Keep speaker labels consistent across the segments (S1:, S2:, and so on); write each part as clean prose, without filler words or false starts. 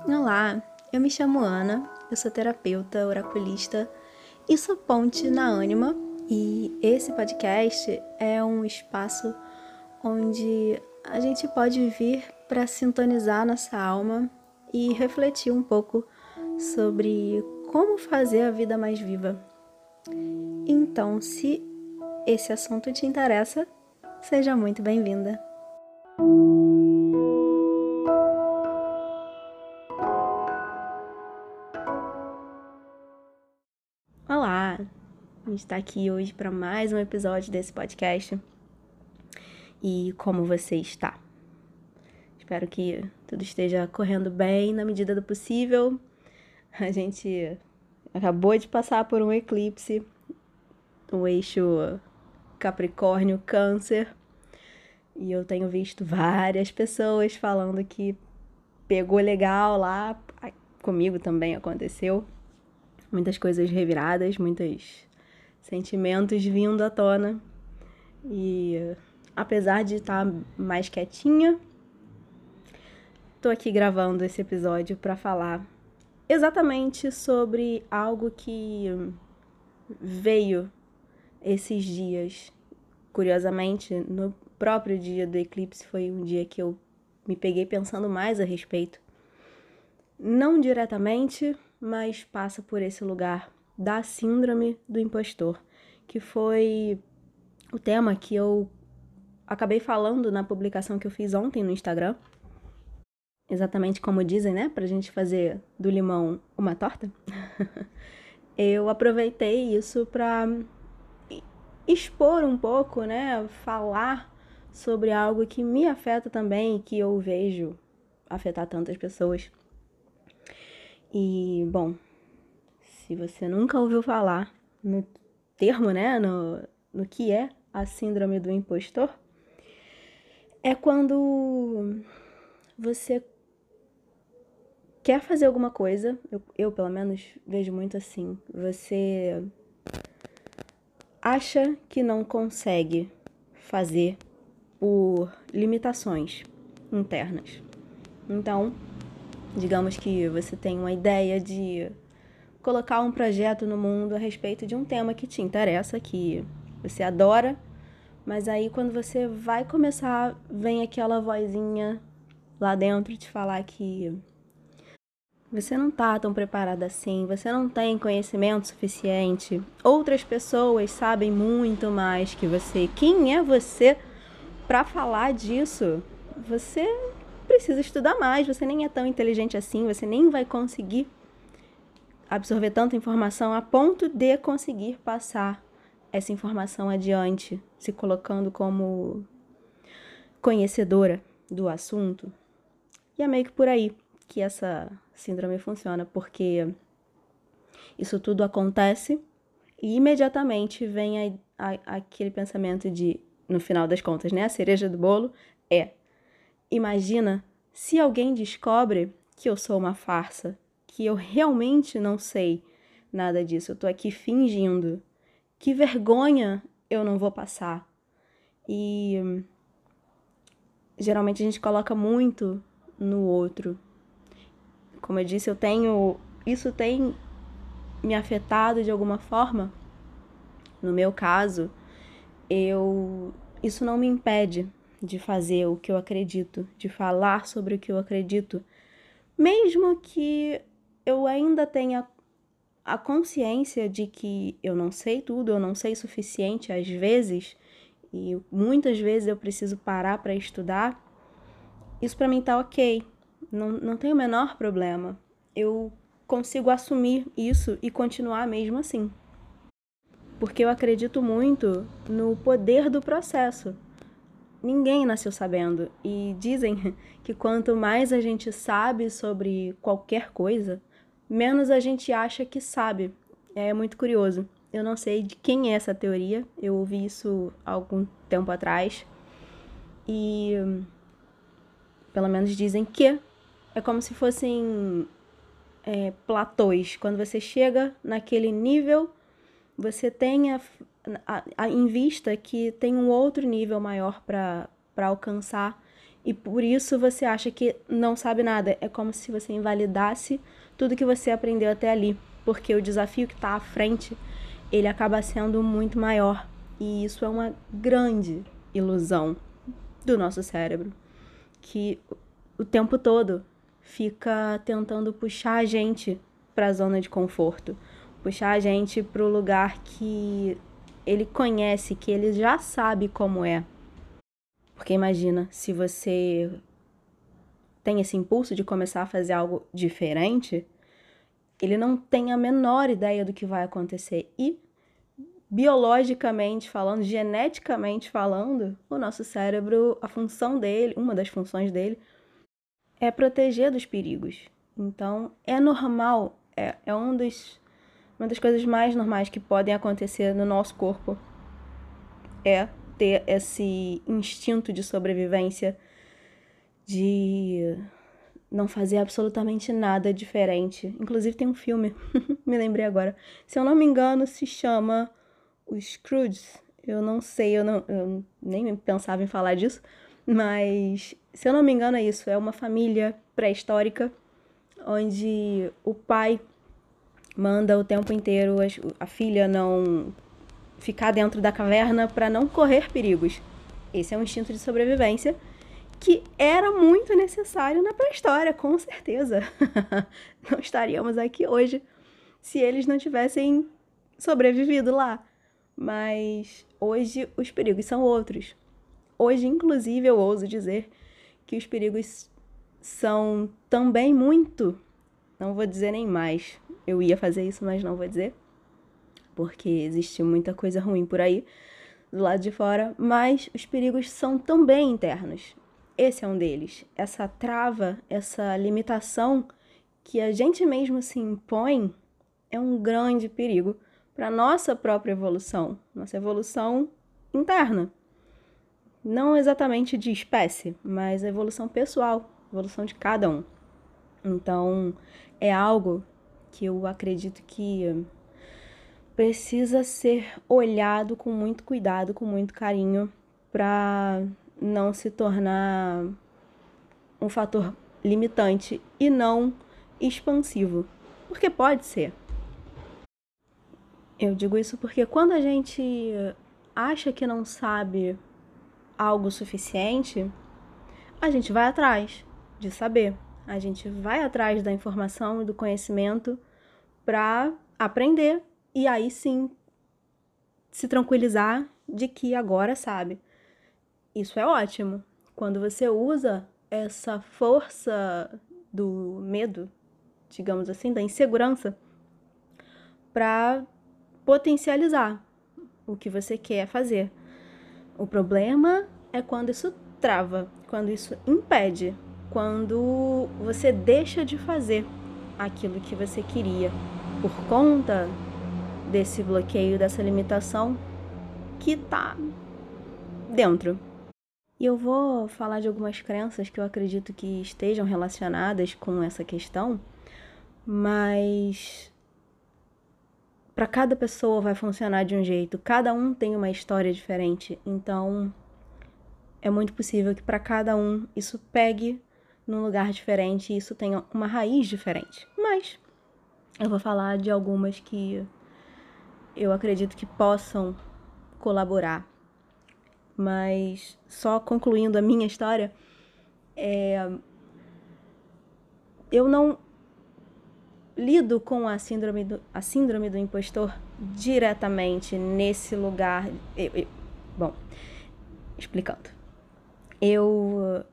S1: Olá, eu me chamo Ana, eu sou terapeuta, oraculista e sou ponte na Ânima, e esse podcast é um espaço onde a gente pode vir para sintonizar nossa alma e refletir um pouco sobre como fazer a vida mais viva. Então, se esse assunto te interessa, seja muito bem-vinda. Olá, a gente está aqui hoje para mais um episódio desse podcast. E como você está? Espero que tudo esteja correndo bem na medida do possível. A gente acabou de passar por um eclipse, o eixo Capricórnio-Câncer, e eu tenho visto várias pessoas falando que pegou legal lá. Comigo também aconteceu. Muitas coisas reviradas, muitos sentimentos vindo à tona. E apesar de estar mais quietinha, tô aqui gravando esse episódio para falar exatamente sobre algo que veio esses dias. Curiosamente, no próprio dia do eclipse foi um dia que eu me peguei pensando mais a respeito. Não diretamente, mas passa por esse lugar da síndrome do impostor, que foi o tema que eu acabei falando na publicação que eu fiz ontem no Instagram. Exatamente como dizem, né? Pra gente fazer do limão uma torta. Eu aproveitei isso pra expor um pouco, né? Falar sobre algo que me afeta também, que eu vejo afetar tantas pessoas. E, bom, se você nunca ouviu falar no termo, né? No que é a síndrome do impostor, é quando você quer fazer alguma coisa, eu pelo menos vejo muito assim, você acha que não consegue fazer por limitações internas. Então, digamos que você tem uma ideia de colocar um projeto no mundo a respeito de um tema que te interessa, que você adora, mas aí quando você vai começar, vem aquela vozinha lá dentro te falar que você não tá tão preparada assim, você não tem conhecimento suficiente, outras pessoas sabem muito mais que você. Quem é você para falar disso? Você precisa estudar mais, você nem é tão inteligente assim, você nem vai conseguir absorver tanta informação a ponto de conseguir passar essa informação adiante, se colocando como conhecedora do assunto. E é meio que por aí que essa síndrome funciona, porque isso tudo acontece e imediatamente vem aquele pensamento de, no final das contas, né, a cereja do bolo imagina se alguém descobre que eu sou uma farsa, que eu realmente não sei nada disso, eu tô aqui fingindo. Que vergonha eu não vou passar. E geralmente a gente coloca muito no outro. Como eu disse, isso tem me afetado de alguma forma. No meu caso, isso não me impede de fazer o que eu acredito, de falar sobre o que eu acredito, mesmo que eu ainda tenha a consciência de que eu não sei tudo, eu não sei o suficiente às vezes, e muitas vezes eu preciso parar para estudar. Isso para mim tá ok, não tem o menor problema. Eu consigo assumir isso e continuar mesmo assim. Porque eu acredito muito no poder do processo. Ninguém nasceu sabendo. E dizem que quanto mais a gente sabe sobre qualquer coisa, menos a gente acha que sabe. É muito curioso. Eu não sei de quem é essa teoria. Eu ouvi isso há algum tempo atrás. E pelo menos dizem que é como se fossem platôs. Quando você chega naquele nível, você tem em vista que tem um outro nível maior para alcançar, E por isso você acha que não sabe nada. É como se você invalidasse tudo que você aprendeu até ali. Porque o desafio que está à frente, ele acaba sendo muito maior. E isso é uma grande ilusão do nosso cérebro, que o tempo todo fica tentando puxar a gente para a zona de conforto, puxar a gente para o lugar que ele conhece, que ele já sabe como é. Porque imagina, se você tem esse impulso de começar a fazer algo diferente, ele não tem a menor ideia do que vai acontecer. E, biologicamente falando, geneticamente falando, o nosso cérebro, a função dele, uma das funções dele, é proteger dos perigos. Então, é normal, uma das coisas mais normais que podem acontecer no nosso corpo é ter esse instinto de sobrevivência, de não fazer absolutamente nada diferente. Inclusive tem um filme, me lembrei agora, se eu não me engano se chama Os Scrooges. Eu não sei, eu nem pensava em falar disso, mas se eu não me engano é isso, é uma família pré-histórica onde o pai manda o tempo inteiro a filha não ficar dentro da caverna para não correr perigos. Esse é um instinto de sobrevivência que era muito necessário na pré-história, com certeza. Não estaríamos aqui hoje se eles não tivessem sobrevivido lá. Mas hoje os perigos são outros. Hoje, inclusive, eu ouso dizer que os perigos são também muito... Não vou dizer nem mais. Eu ia fazer isso, mas não vou dizer. Porque existe muita coisa ruim por aí, do lado de fora. Mas os perigos são também internos. Esse é um deles. Essa trava, essa limitação que a gente mesmo se impõe é um grande perigo para a nossa própria evolução. Nossa evolução interna. Não exatamente de espécie, mas a evolução pessoal, a evolução de cada um. Então, é algo que eu acredito que precisa ser olhado com muito cuidado, com muito carinho, para não se tornar um fator limitante e não expansivo. Porque pode ser. Eu digo isso porque quando a gente acha que não sabe algo suficiente, a gente vai atrás de saber. A gente vai atrás da informação e do conhecimento para aprender e aí sim se tranquilizar de que agora sabe. Isso é ótimo. Quando você usa essa força do medo, digamos assim, da insegurança, para potencializar o que você quer fazer. O problema é quando isso trava, quando isso impede, quando você deixa de fazer aquilo que você queria por conta desse bloqueio, dessa limitação que tá dentro. E eu vou falar de algumas crenças que eu acredito que estejam relacionadas com essa questão, mas para cada pessoa vai funcionar de um jeito, cada um tem uma história diferente, então é muito possível que para cada um isso pegue num lugar diferente e isso tenha uma raiz diferente. Mas eu vou falar de algumas que eu acredito que possam colaborar. Mas só concluindo a minha história, eu não lido com a síndrome do impostor diretamente nesse lugar. Bom, explicando. Eu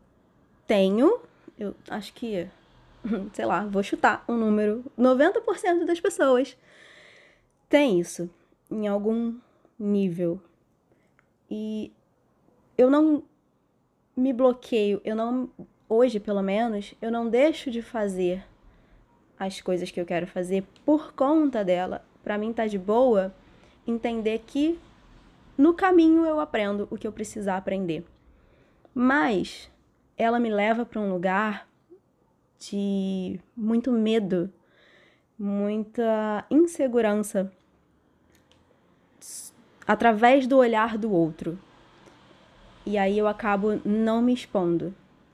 S1: acho que, sei lá, vou chutar um número, 90% das pessoas tem isso em algum nível. E eu não me bloqueio, hoje pelo menos, eu não deixo de fazer as coisas que eu quero fazer por conta dela. Pra mim tá de boa entender que no caminho eu aprendo o que eu precisar aprender. Mas ela me leva para um lugar de muito medo, muita insegurança através do olhar do outro. E aí eu acabo não me expondo.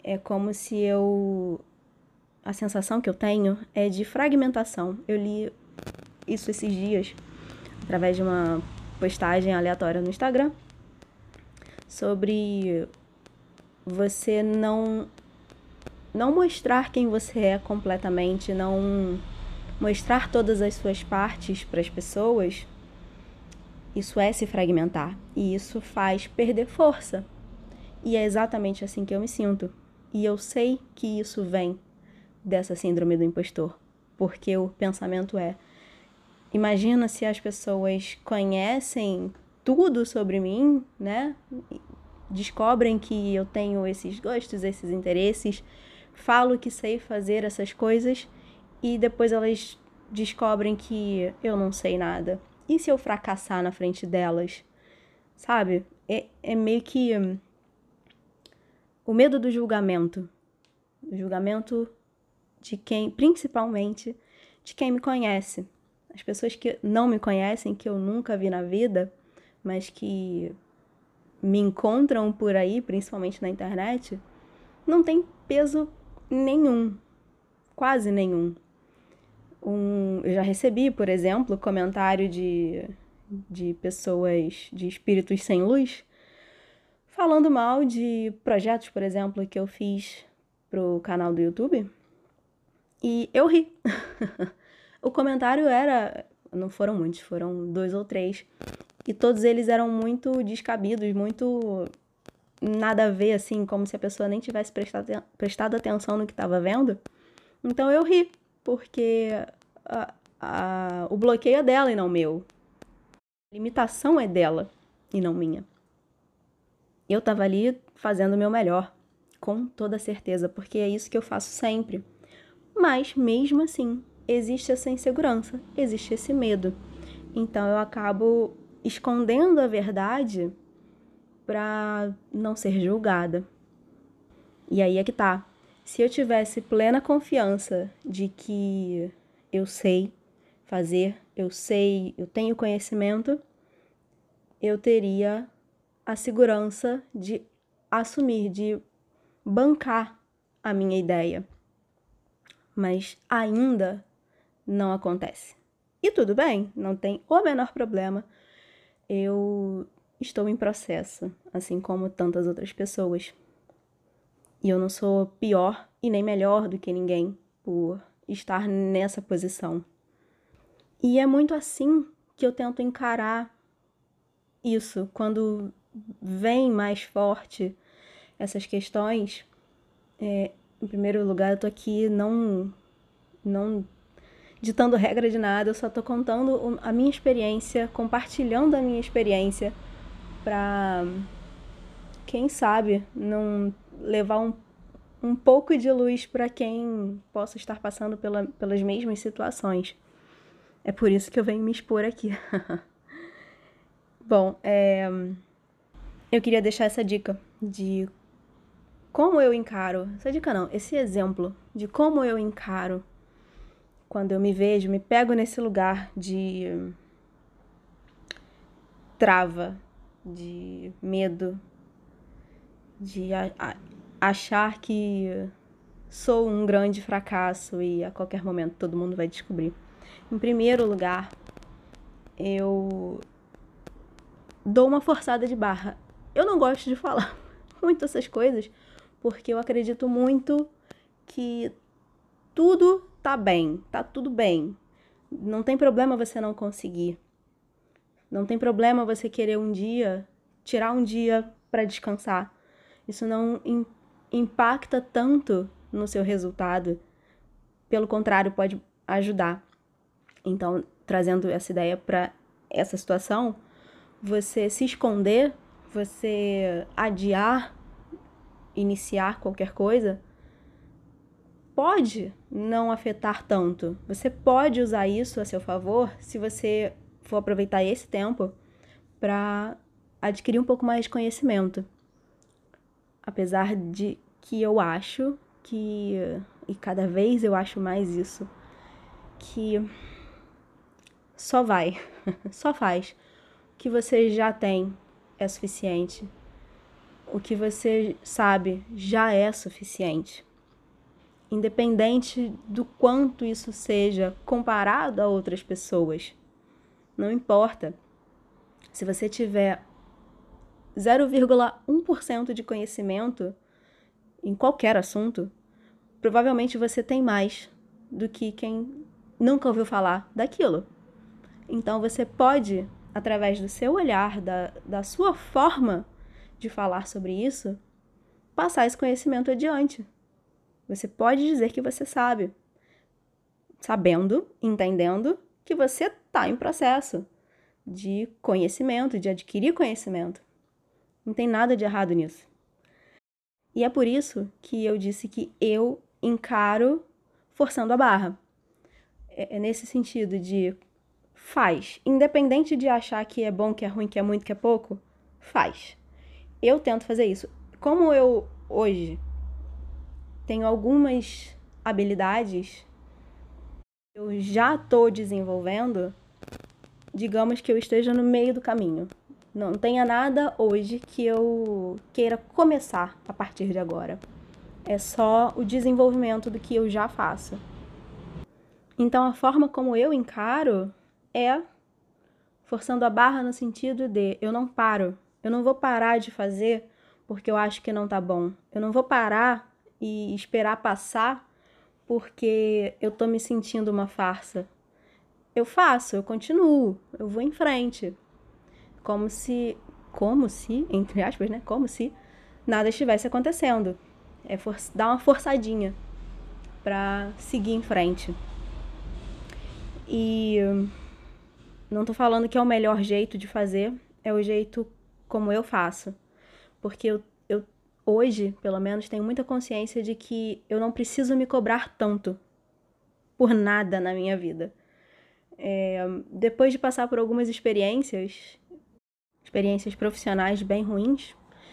S1: é como se a sensação que eu tenho é de fragmentação. Eu li isso esses dias, através de uma postagem aleatória no Instagram, sobre você não mostrar quem você é completamente, não mostrar todas as suas partes para as pessoas. Isso é se fragmentar, e isso faz perder força. E é exatamente assim que eu me sinto. E eu sei que isso vem dessa síndrome do impostor, porque o pensamento é: imagina se as pessoas conhecem tudo sobre mim, né? Descobrem que eu tenho esses gostos, esses interesses, falo que sei fazer essas coisas e depois elas descobrem que eu não sei nada. E se eu fracassar na frente delas? Sabe? É meio que o medo do julgamento. O julgamento de quem, principalmente, de quem me conhece. As pessoas que não me conhecem, que eu nunca vi na vida, mas que me encontram por aí, principalmente na internet, não tem peso nenhum, quase nenhum. Eu já recebi, por exemplo, comentário de pessoas, de espíritos sem luz, falando mal de projetos, por exemplo, que eu fiz pro canal do YouTube, e eu ri. O comentário não foram muitos, foram 2 ou 3, e todos eles eram muito descabidos, muito nada a ver, assim, como se a pessoa nem tivesse prestado atenção no que estava vendo. Então eu ri, porque o bloqueio é dela e não meu. A limitação é dela e não minha. Eu tava ali fazendo o meu melhor, com toda certeza, porque é isso que eu faço sempre. Mas, mesmo assim, existe essa insegurança, existe esse medo. Então eu acabo escondendo a verdade para não ser julgada. E aí é que tá. Se eu tivesse plena confiança de que eu sei fazer, eu tenho conhecimento, eu teria a segurança de assumir, de bancar a minha ideia. Mas ainda não acontece. E tudo bem, não tem o menor problema. Eu estou em processo, assim como tantas outras pessoas. E eu não sou pior e nem melhor do que ninguém por estar nessa posição. E é muito assim que eu tento encarar isso. Quando vem mais forte essas questões, em primeiro lugar, eu tô aqui não ditando regra de nada, eu só tô contando a minha experiência, compartilhando a minha experiência pra, quem sabe, não levar um pouco de luz para quem possa estar passando pelas mesmas situações. É por isso que eu venho me expor aqui. Bom, eu queria deixar essa dica de como eu encaro, essa dica não, esse exemplo de como eu encaro quando eu me vejo, me pego nesse lugar de trava, de medo, de achar que sou um grande fracasso e a qualquer momento todo mundo vai descobrir. Em primeiro lugar, eu dou uma forçada de barra. Eu não gosto de falar muito essas coisas, porque eu acredito muito que tudo tá tudo bem. Não tem problema você não conseguir. Não tem problema você querer tirar um dia para descansar. Isso não impacta tanto no seu resultado. Pelo contrário, pode ajudar. Então, trazendo essa ideia para essa situação, você se esconder, você adiar, iniciar qualquer coisa, pode não afetar tanto. Você pode usar isso a seu favor se você for aproveitar esse tempo para adquirir um pouco mais de conhecimento. Apesar de que eu acho que, e cada vez eu acho mais isso, que só faz. O que você já tem é suficiente. o que você sabe já é suficiente. Independente do quanto isso seja comparado a outras pessoas. Não importa. Se você tiver 0,1% de conhecimento em qualquer assunto, provavelmente você tem mais do que quem nunca ouviu falar daquilo. Então você pode, através do seu olhar, da sua forma de falar sobre isso, passar esse conhecimento adiante. Você pode dizer que você sabe, sabendo, entendendo que você está em processo de conhecimento, de adquirir conhecimento. Não tem nada de errado nisso. E é por isso que eu disse que eu encaro forçando a barra. É nesse sentido de faz. Independente de achar que é bom, que é ruim, que é muito, que é pouco, faz. Eu tento fazer isso. Como eu, hoje, tenho algumas habilidades que eu já estou desenvolvendo, digamos que eu esteja no meio do caminho. Não tenha nada hoje que eu queira começar a partir de agora. É só o desenvolvimento do que eu já faço. Então, a forma como eu encaro é forçando a barra no sentido de eu não paro. Eu não vou parar de fazer porque eu acho que não tá bom. Eu não vou parar e esperar passar porque eu tô me sentindo uma farsa. Eu faço, eu continuo, eu vou em frente. Como se, entre aspas, né? Como se nada estivesse acontecendo. É dar uma forçadinha pra seguir em frente. E não tô falando que é o melhor jeito de fazer, é o jeito como eu faço. Porque eu hoje, pelo menos, tenho muita consciência de que eu não preciso me cobrar tanto por nada na minha vida. Depois de passar por algumas experiências profissionais bem ruins,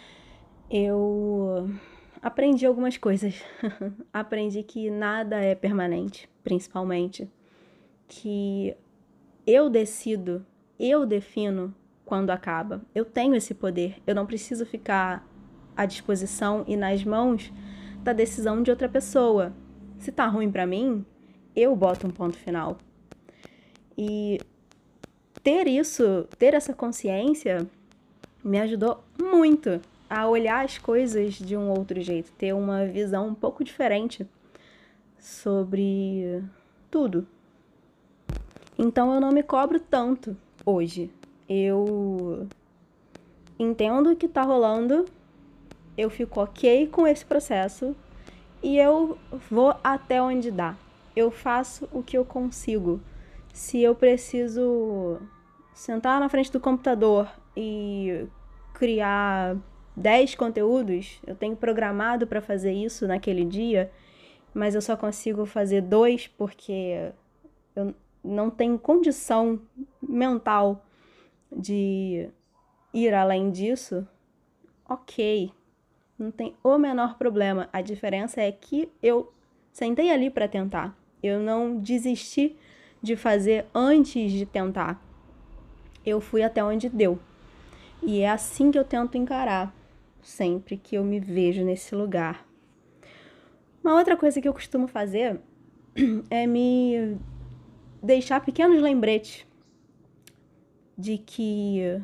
S1: eu aprendi algumas coisas. Aprendi que nada é permanente, principalmente. Que eu decido, eu defino quando acaba. Eu tenho esse poder. Eu não preciso ficar à disposição e nas mãos da decisão de outra pessoa. Se tá ruim pra mim, eu boto um ponto final. E ter essa consciência me ajudou muito a olhar as coisas de um outro jeito, ter uma visão um pouco diferente sobre tudo. Então eu não me cobro tanto hoje. Eu entendo o que tá rolando, eu fico ok com esse processo e eu vou até onde dá. Eu faço o que eu consigo. Se eu preciso sentar na frente do computador e criar 10 conteúdos, eu tenho programado para fazer isso naquele dia, mas eu só consigo fazer 2 porque eu não tenho condição mental de ir além disso. Ok, não tem o menor problema. A diferença é que eu sentei ali para tentar. Eu não desisti de fazer antes de tentar. Eu fui até onde deu. E é assim que eu tento encarar, sempre que eu me vejo nesse lugar. Uma outra coisa que eu costumo fazer é me deixar pequenos lembretes de que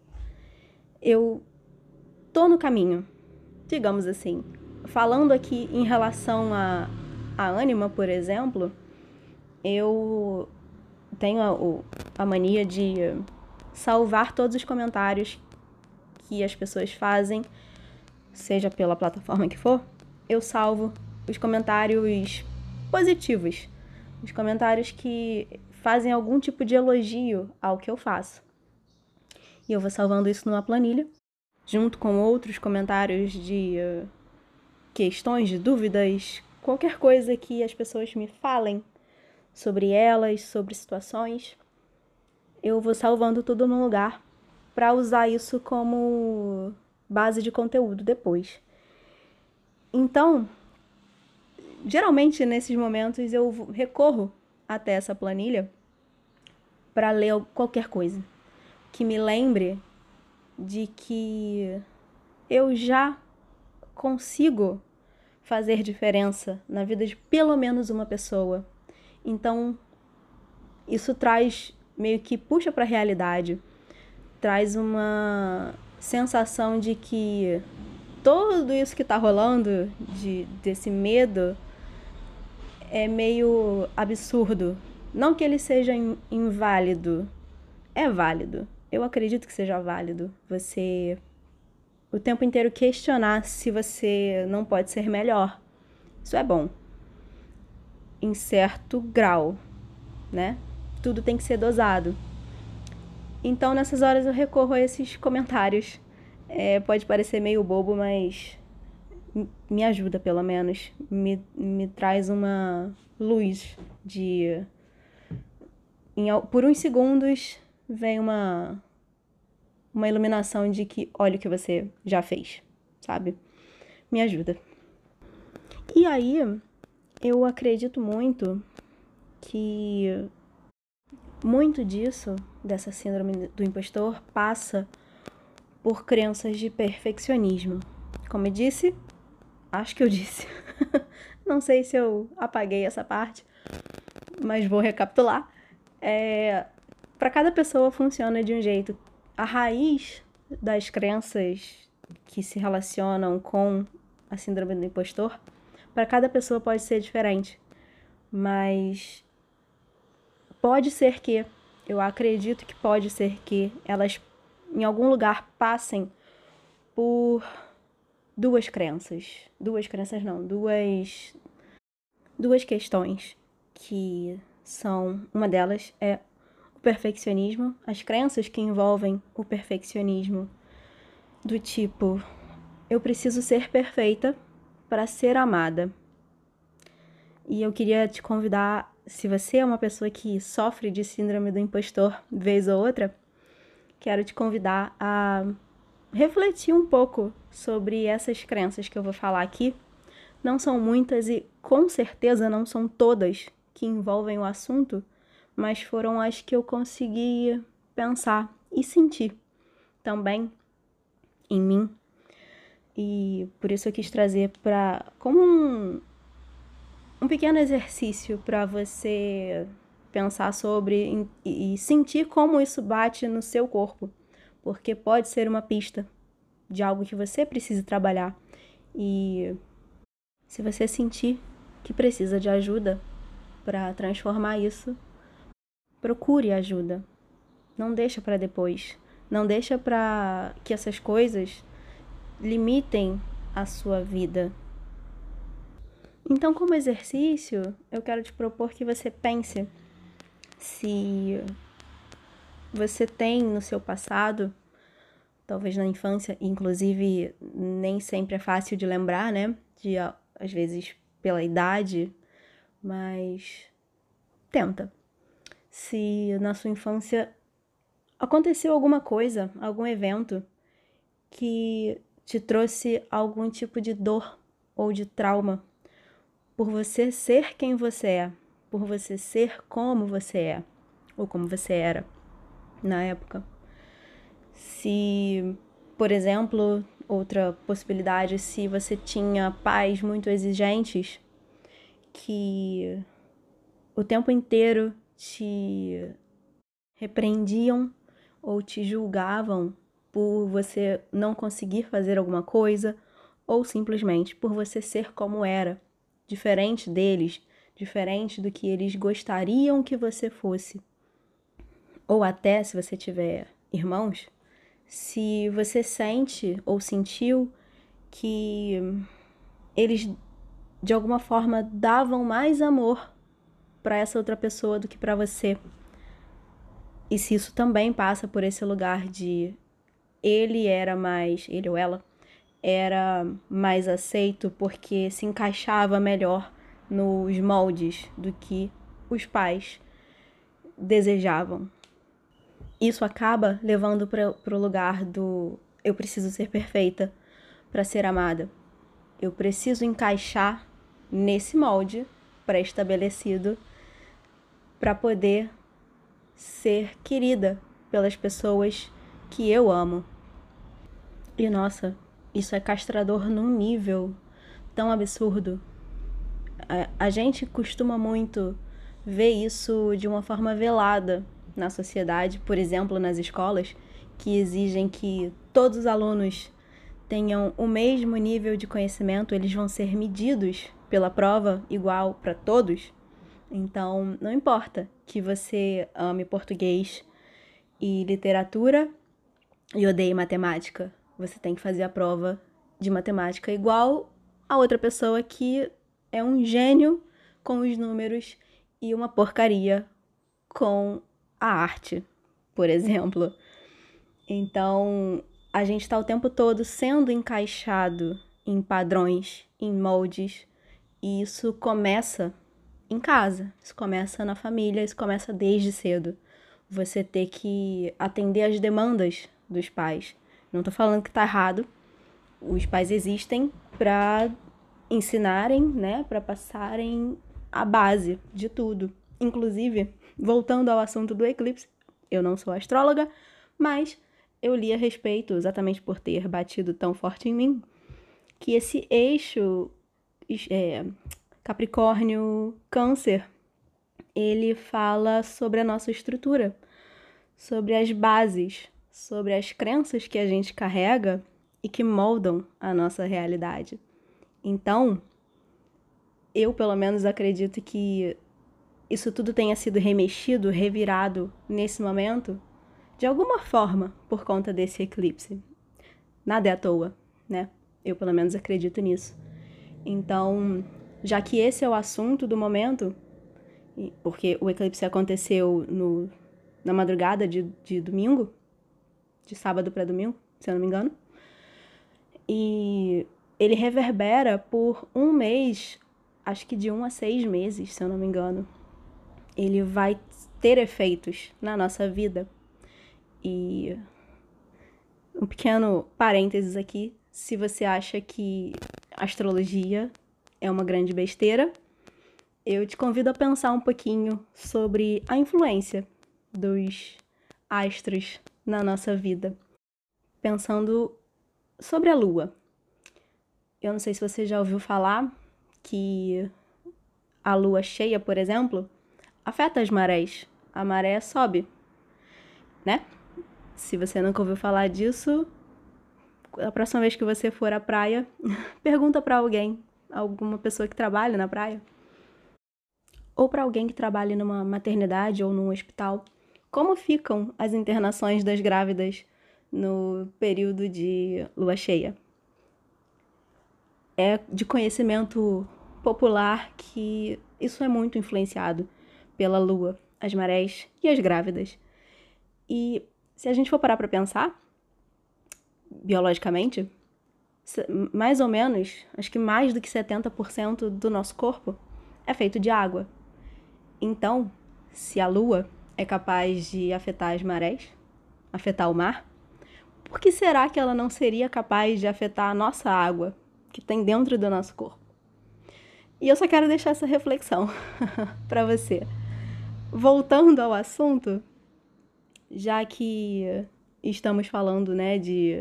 S1: eu tô no caminho, digamos assim. Falando aqui em relação a Anima, por exemplo, eu tenho a mania de salvar todos os comentários que as pessoas fazem, seja pela plataforma que for. Eu salvo os comentários positivos, os comentários que fazem algum tipo de elogio ao que eu faço. E eu vou salvando isso numa planilha, junto com outros comentários de questões, de dúvidas, qualquer coisa que as pessoas me falem sobre elas, sobre situações. Eu vou salvando tudo num lugar para usar isso como base de conteúdo depois. Então, geralmente nesses momentos eu recorro até essa planilha para ler qualquer coisa que me lembre de que eu já consigo fazer diferença na vida de pelo menos uma pessoa. Então, isso traz, meio que puxa para a realidade, traz uma sensação de que tudo isso que tá rolando, desse medo, é meio absurdo. Não que ele seja inválido, é válido. Eu acredito que seja válido você o tempo inteiro questionar se você não pode ser melhor. Isso é bom, em certo grau, né? Tudo tem que ser dosado. Então, nessas horas eu recorro a esses comentários. Pode parecer meio bobo, mas me ajuda, pelo menos. Me traz uma luz de... Por uns segundos, vem uma iluminação de que olha o que você já fez, sabe? Me ajuda. E aí, eu acredito muito que muito disso, dessa síndrome do impostor, passa por crenças de perfeccionismo. Como eu disse, acho que eu disse. Não sei se eu apaguei essa parte, mas vou recapitular. Para cada pessoa funciona de um jeito. A raiz das crenças que se relacionam com a síndrome do impostor, para cada pessoa pode ser diferente. Mas pode ser que, eu acredito que pode ser que elas em algum lugar passem por duas questões que são, uma delas é o perfeccionismo, as crenças que envolvem o perfeccionismo, do tipo, eu preciso ser perfeita para ser amada. E eu queria te convidar, se você é uma pessoa que sofre de síndrome do impostor vez ou outra, quero te convidar a refletir um pouco sobre essas crenças que eu vou falar aqui. Não são muitas e com certeza não são todas que envolvem o assunto, mas foram as que eu consegui pensar e sentir também em mim. E por isso eu quis trazer como um pequeno exercício para você pensar sobre e sentir como isso bate no seu corpo, porque pode ser uma pista de algo que você precisa trabalhar. E se você sentir que precisa de ajuda para transformar isso, procure ajuda. Não deixa para depois. Não deixa para que essas coisas limitem a sua vida. Então, como exercício, eu quero te propor que você pense se você tem no seu passado, talvez na infância, inclusive nem sempre é fácil de lembrar, né? Às vezes pela idade, mas tenta. Se na sua infância aconteceu alguma coisa, algum evento que te trouxe algum tipo de dor ou de trauma, por você ser quem você é, por você ser como você é, ou como você era na época. Se, por exemplo, outra possibilidade, se você tinha pais muito exigentes que o tempo inteiro te repreendiam ou te julgavam por você não conseguir fazer alguma coisa ou simplesmente por você ser como era, diferente deles, diferente do que eles gostariam que você fosse. Ou até, se você tiver irmãos, se você sente ou sentiu que eles de alguma forma davam mais amor para essa outra pessoa do que para você. E se isso também passa por esse lugar de ele ou ela era mais aceito porque se encaixava melhor nos moldes do que os pais desejavam. Isso acaba levando para o lugar do eu preciso ser perfeita para ser amada. Eu preciso encaixar nesse molde pré-estabelecido para poder ser querida pelas pessoas que eu amo. E nossa, Isso é castrador num nível tão absurdo. A gente costuma muito ver isso de uma forma velada na sociedade, por exemplo, nas escolas, que exigem que todos os alunos tenham o mesmo nível de conhecimento, eles vão ser medidos pela prova igual para todos. Então, não importa que você ame português e literatura e odeie matemática, você tem que fazer a prova de matemática igual a outra pessoa que é um gênio com os números e uma porcaria com a arte, por exemplo. Então, a gente está o tempo todo sendo encaixado em padrões, em moldes, e isso começa em casa, isso começa na família, isso começa desde cedo. Você ter que atender às demandas dos pais. Não tô falando que tá errado. Os pais existem para ensinarem, né, para passarem a base de tudo. Inclusive, voltando ao assunto do eclipse, eu não sou astróloga, mas eu li a respeito, exatamente por ter batido tão forte em mim, que esse eixo Capricórnio-Câncer, ele fala sobre a nossa estrutura, sobre as bases, sobre as crenças que a gente carrega e que moldam a nossa realidade. Então, eu pelo menos acredito que isso tudo tenha sido remexido, revirado nesse momento, de alguma forma, por conta desse eclipse. Nada é à toa, né? Eu pelo menos acredito nisso. Então, já que esse é o assunto do momento, porque o eclipse aconteceu na madrugada de domingo, de sábado para domingo, se eu não me engano, e ele reverbera por um mês, acho que de 1 a 6 meses, se eu não me engano. Ele vai ter efeitos na nossa vida. E um pequeno parênteses aqui, se você acha que astrologia é uma grande besteira, eu te convido a pensar um pouquinho sobre a influência dos astros na nossa vida. Pensando sobre a Lua. Eu não sei se você já ouviu falar que a Lua cheia, por exemplo, afeta as marés. A maré sobe, né? Se você nunca ouviu falar disso, a próxima vez que você for à praia, pergunta para alguém, alguma pessoa que trabalha na praia, ou para alguém que trabalhe numa maternidade ou num hospital, como ficam as internações das grávidas no período de lua cheia. É de conhecimento popular que isso é muito influenciado pela lua, as marés e as grávidas. E se a gente for parar para pensar, biologicamente, mais ou menos, acho que mais do que 70% do nosso corpo é feito de água. Então, se a lua é capaz de afetar as marés, afetar o mar, por que será que ela não seria capaz de afetar a nossa água, que tem dentro do nosso corpo? E eu só quero deixar essa reflexão para você. Voltando ao assunto, já que estamos falando, né,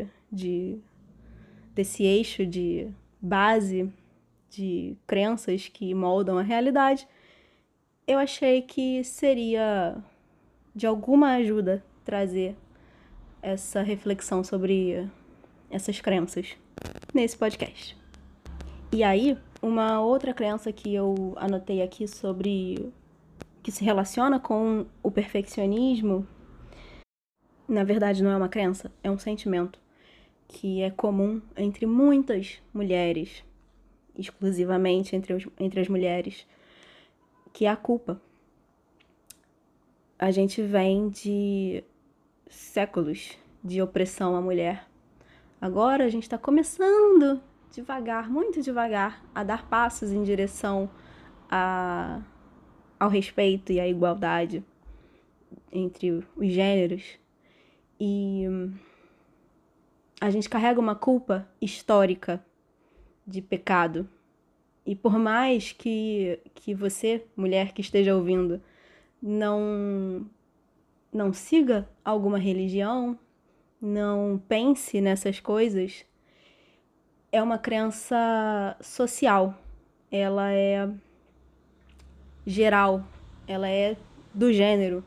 S1: desse eixo de base de crenças que moldam a realidade, eu achei que seria de alguma ajuda trazer essa reflexão sobre essas crenças nesse podcast. E aí, uma outra crença que eu anotei aqui sobre que se relaciona com o perfeccionismo, na verdade não é uma crença, é um sentimento que é comum entre muitas mulheres, exclusivamente entre as mulheres, que é a culpa. A gente vem de séculos de opressão à mulher. Agora a gente está começando devagar, muito devagar, a dar passos em direção ao respeito e à igualdade entre os gêneros. E a gente carrega uma culpa histórica de pecado. E por mais que você, mulher que esteja ouvindo, não siga alguma religião, não pense nessas coisas, é uma crença social, ela é geral, ela é do gênero.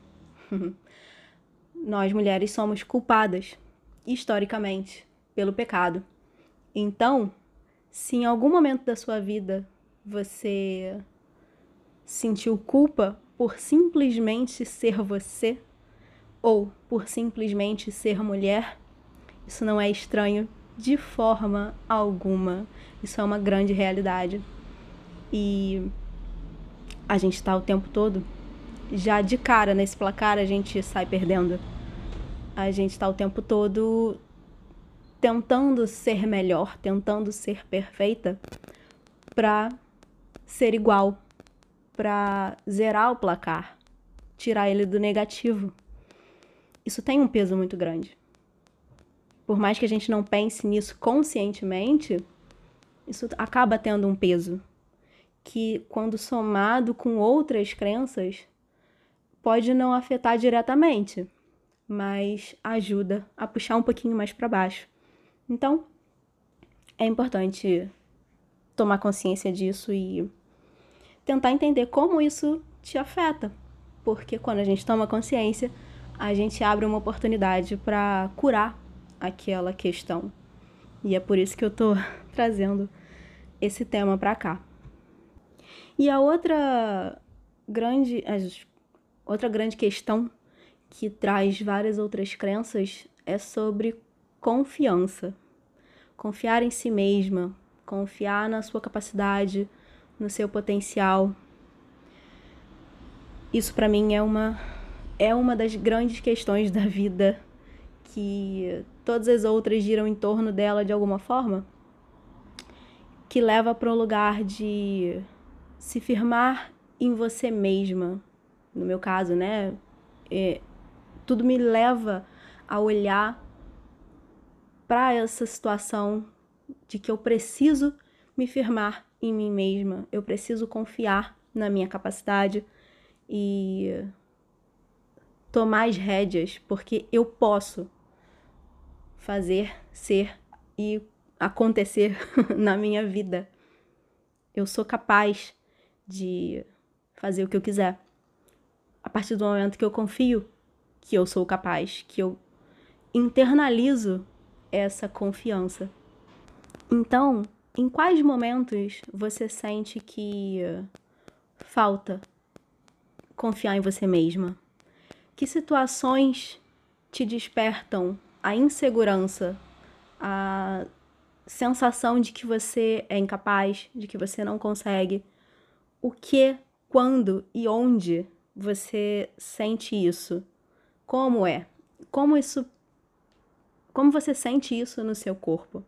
S1: Nós mulheres somos culpadas, historicamente, pelo pecado. Então, se em algum momento da sua vida você sentiu culpa por simplesmente ser você, ou por simplesmente ser mulher, isso não é estranho de forma alguma. Isso é uma grande realidade. E a gente tá o tempo todo, já de cara nesse placar a gente sai perdendo. A gente tá o tempo todo tentando ser melhor, tentando ser perfeita pra ser igual, pra zerar o placar, tirar ele do negativo. Isso tem um peso muito grande. Por mais que a gente não pense nisso conscientemente, isso acaba tendo um peso que, quando somado com outras crenças, pode não afetar diretamente, mas ajuda a puxar um pouquinho mais para baixo. Então, é importante tomar consciência disso e tentar entender como isso te afeta, porque quando a gente toma consciência, a gente abre uma oportunidade para curar aquela questão. E é por isso que eu tô trazendo esse tema para cá. E a outra grande questão que traz várias outras crenças é sobre confiança. Confiar em si mesma, confiar na sua capacidade, no seu potencial. Isso para mim é uma das grandes questões da vida, que todas as outras giram em torno dela de alguma forma, que leva para um lugar de se firmar em você mesma. No meu caso, né? Tudo me leva a olhar para essa situação de que eu preciso me firmar em mim mesma, eu preciso confiar na minha capacidade e tomar as rédeas, porque eu posso fazer, ser e acontecer na minha vida. Eu sou capaz de fazer o que eu quiser. A partir do momento que eu confio que eu sou capaz, que eu internalizo essa confiança. Então, em quais momentos você sente que falta confiar em você mesma? Que situações te despertam a insegurança, a sensação de que você é incapaz, de que você não consegue? O que, quando e onde você sente isso? Como é? Como você sente isso no seu corpo?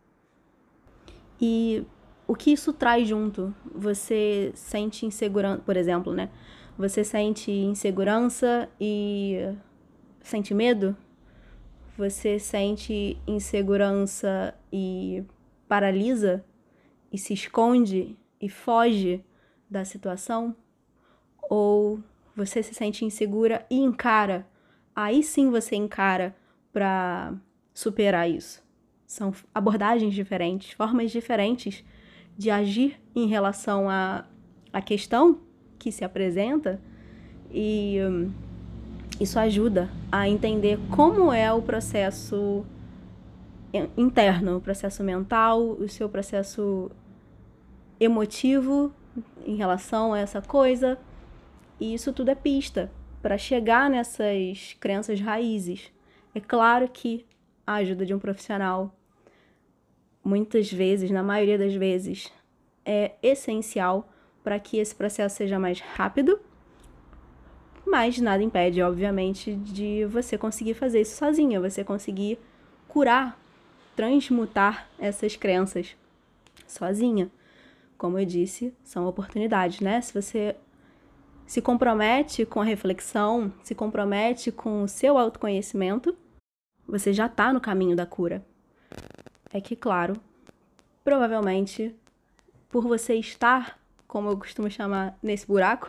S1: E o que isso traz junto? Você sente insegurança, por exemplo, né? Você sente insegurança e sente medo? Você sente insegurança e paralisa? E se esconde e foge da situação? Ou você se sente insegura e encara? Aí sim você encara para superar isso. São abordagens diferentes, formas diferentes de agir em relação à questão que se apresenta, e isso ajuda a entender como é o processo interno, o processo mental, o seu processo emotivo em relação a essa coisa. E isso tudo é pista para chegar nessas crenças raízes. É claro que a ajuda de um profissional, muitas vezes, na maioria das vezes, é essencial para que esse processo seja mais rápido, mas nada impede, obviamente, de você conseguir fazer isso sozinha, você conseguir curar, transmutar essas crenças sozinha. Como eu disse, são oportunidades, né? Se você se compromete com a reflexão, se compromete com o seu autoconhecimento, você já está no caminho da cura. É que, claro, provavelmente, por você estar, como eu costumo chamar, nesse buraco,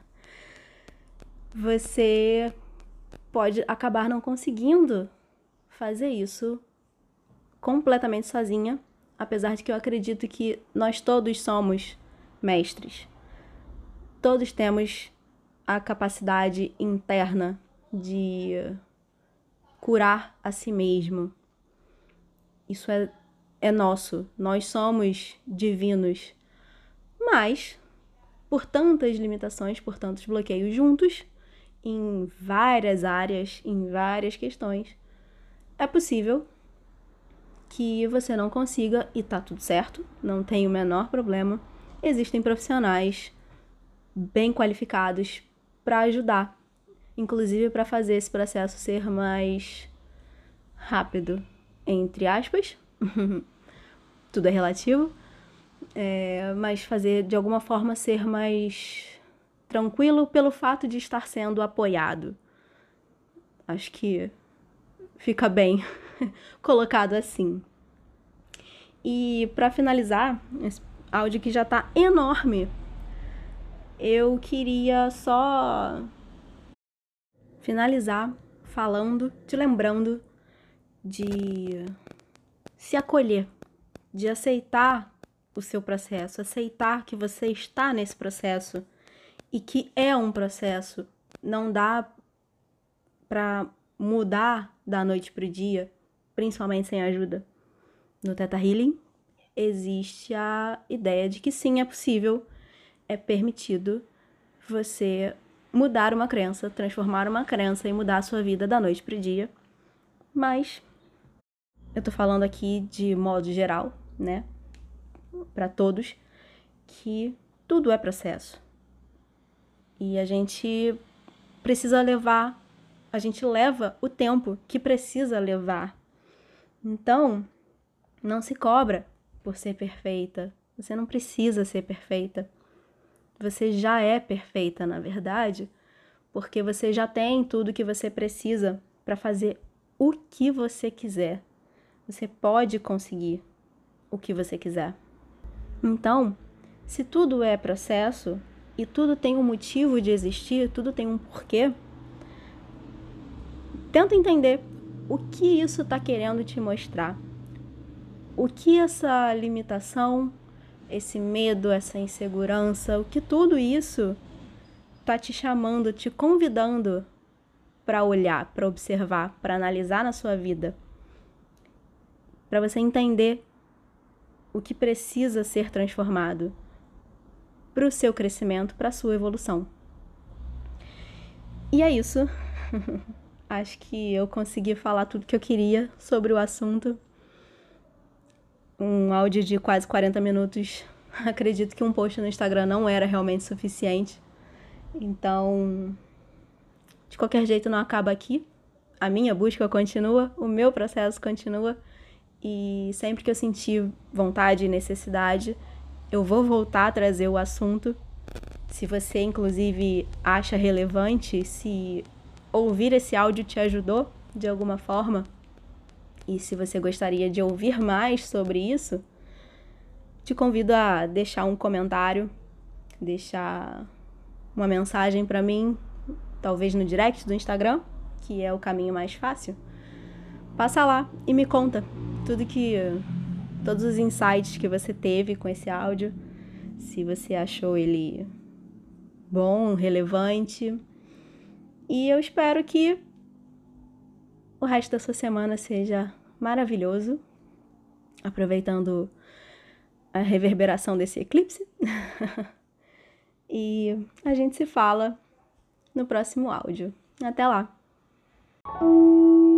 S1: você pode acabar não conseguindo fazer isso completamente sozinha, apesar de que eu acredito que nós todos somos mestres. Todos temos a capacidade interna de curar a si mesmo. Isso é nosso. Nós somos divinos. Mas, por tantas limitações, por tantos bloqueios juntos, em várias áreas, em várias questões, é possível que você não consiga, e tá tudo certo, não tem o menor problema. Existem profissionais bem qualificados para ajudar, inclusive para fazer esse processo ser mais rápido, entre aspas. Tudo é relativo, mas fazer de alguma forma ser mais tranquilo pelo fato de estar sendo apoiado. Acho que fica bem colocado assim. E para finalizar, esse áudio que já tá enorme, eu queria só finalizar falando, te lembrando de se acolher, de aceitar o seu processo, aceitar que você está nesse processo e que é um processo. Não dá para mudar da noite pro dia, principalmente sem ajuda. No Theta Healing existe a ideia de que sim, é possível, é permitido você mudar uma crença, transformar uma crença e mudar a sua vida da noite pro dia. Mas eu tô falando aqui de modo geral, né? Para todos, que tudo é processo. E a gente precisa levar, a gente leva o tempo que precisa levar. Então, não se cobra por ser perfeita. Você não precisa ser perfeita. Você já é perfeita, na verdade, porque você já tem tudo que você precisa para fazer o que você quiser. Você pode conseguir o que você quiser. Então, se tudo é processo e tudo tem um motivo de existir, tudo tem um porquê, tenta entender o que isso está querendo te mostrar. O que essa limitação, esse medo, essa insegurança, o que tudo isso está te chamando, te convidando para olhar, para observar, para analisar na sua vida. Para você entender o que precisa ser transformado para o seu crescimento, para a sua evolução. E é isso. Acho que eu consegui falar tudo que eu queria sobre o assunto. Um áudio de quase 40 minutos. Acredito que um post no Instagram não era realmente suficiente. Então, de qualquer jeito, não acaba aqui. A minha busca continua, o meu processo continua. E sempre que eu sentir vontade e necessidade, eu vou voltar a trazer o assunto. Se você, inclusive, acha relevante, se ouvir esse áudio te ajudou de alguma forma, e se você gostaria de ouvir mais sobre isso, te convido a deixar um comentário, deixar uma mensagem para mim, talvez no direct do Instagram, que é o caminho mais fácil. Passa lá e me conta todos os insights que você teve com esse áudio, se você achou ele bom, relevante. E eu espero que o resto da sua semana seja maravilhoso, aproveitando a reverberação desse eclipse. E a gente se fala no próximo áudio. Até lá!